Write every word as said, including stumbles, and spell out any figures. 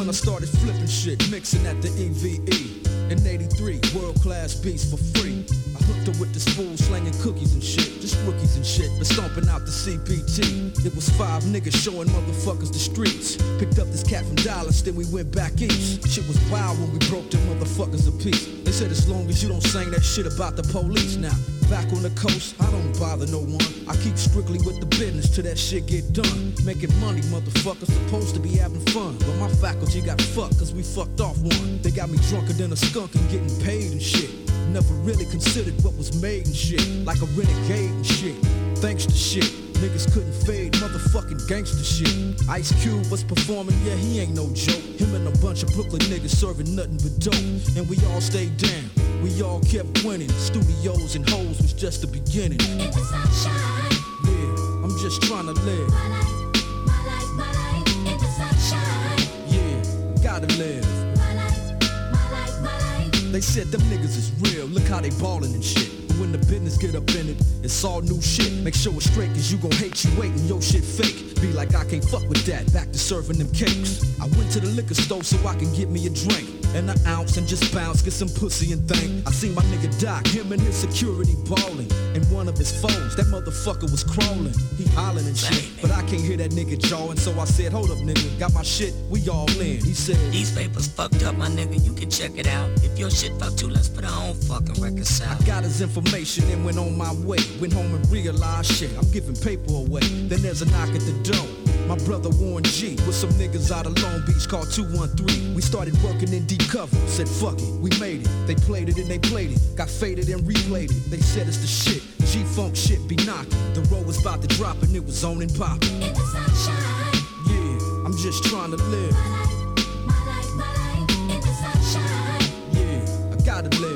when I started flipping shit, mixing at the E V E. In eighty-three, world-class beats for free. I hooked her with this fool slanging cookies and shit. Just rookies and shit, but stomping out the C P T. It was five niggas showing motherfuckers the streets. Picked up this cat from Dallas, then we went back east. Shit was wild when we broke them motherfuckers a piece. They said as long as you don't sing that shit about the police. Now, back on the coast, I don't bother no one. I keep strictly with the business till that shit get done. Making money, motherfuckers, supposed to be having fun. But my faculty got fucked cause we fucked off one. They got me drunker than a skunk and getting paid and shit. Never really considered what was made and shit. Like a renegade and shit. Thanks to shit, niggas couldn't fade motherfucking gangster shit. Ice Cube was performing, yeah, he ain't no joke. Him and a bunch of Brooklyn niggas serving nothing but dope. And we all stayed down, we all kept winning. Studios and hoes was just the beginning. In the sunshine, yeah, I'm just trying to live. My life, my life, my life, in the sunshine. Yeah, gotta live. My life, my life, my life. They said them niggas is real, look how they ballin' and shit. But when the business get up in it, it's all new shit. Make sure it's straight cause you gon' hate you waiting, your shit fake. Be like I can't fuck with that, back to serving them cakes. I went to the liquor store so I can get me a drink. And an ounce and just bounce, get some pussy and think. I seen my nigga Doc, him and his security ballin'. And one of his foes, that motherfucker was crawling. He hollering and shit, but I can't hear that nigga jawing. So I said, hold up nigga, got my shit, we all in. He said, these papers fucked up, my nigga, you can check it out. If your shit fucked too, let's put our own fucking reconcile. I got his information and went on my way. Went home and realized shit, I'm giving paper away. Then there's a knock at the door. My brother Warren G with some niggas out of Long Beach called two one three. We started working in deep cover, said fuck it, we made it. They played it and they played it, got faded and replayed it. They said it's the shit, G-Funk shit be knocking. The road was about to drop and it was on and popping. In the sunshine, yeah, I'm just trying to live. my life, my life, my life, in the sunshine. Yeah, I gotta live.